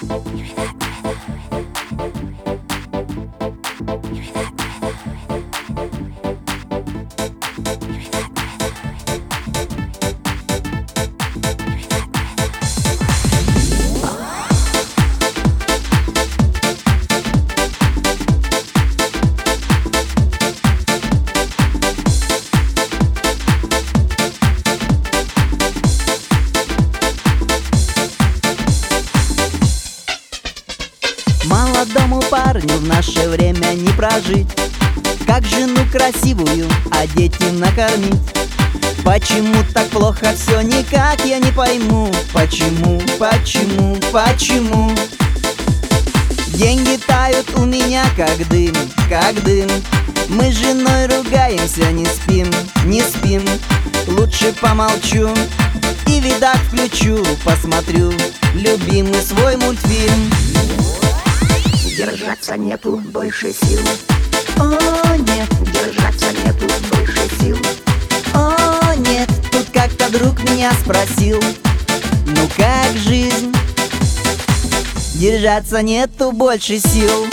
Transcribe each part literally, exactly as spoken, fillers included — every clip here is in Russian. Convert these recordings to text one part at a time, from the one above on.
Молодому парню в наше время не прожить, как жену красивую одеть и накормить. Почему так плохо все, никак я не пойму. Почему, почему, почему? Деньги тают у меня как дым, как дым. Мы с женой ругаемся, не спим, не спим. Лучше помолчу и видак включу, посмотрю любимый свой мультфильм. Держаться нету больше сил. О, нет, Держаться нету больше сил. о, нет. Тут как-то друг меня спросил: ну как жизнь? Держаться нету больше сил.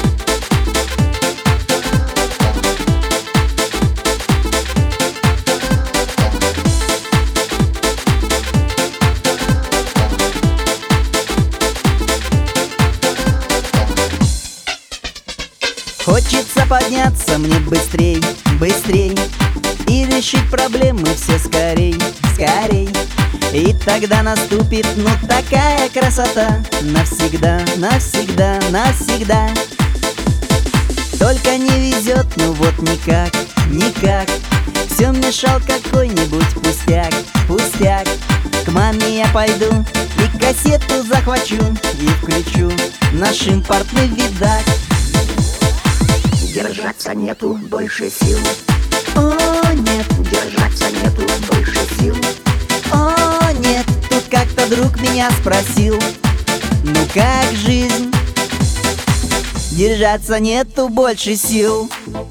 Хочется подняться мне быстрей, быстрей и решить проблемы все скорей, скорей. И тогда наступит, ну, такая красота. Навсегда, навсегда, навсегда. Только не везет, ну вот никак, никак. Все мешал какой-нибудь пустяк, пустяк. К маме я пойду и кассету захвачу и включу наш импортный видак. Держаться нету больше сил. О, нет, Держаться нету больше сил. о, нет. Тут как-то друг меня спросил: ну как жизнь? Держаться нету больше сил.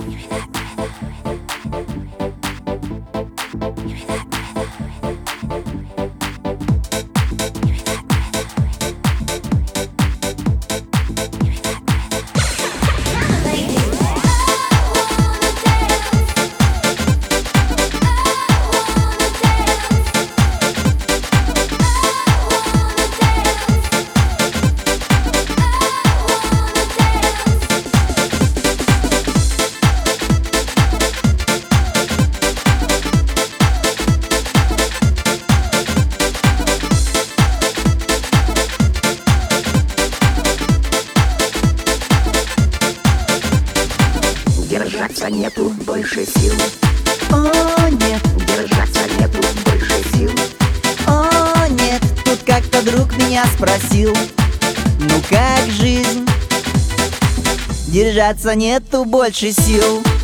Держаться нету больше сил. О, нет, Держаться нету больше сил. о, нет. Тут как-то друг меня спросил: ну как жизнь? Держаться нету больше сил.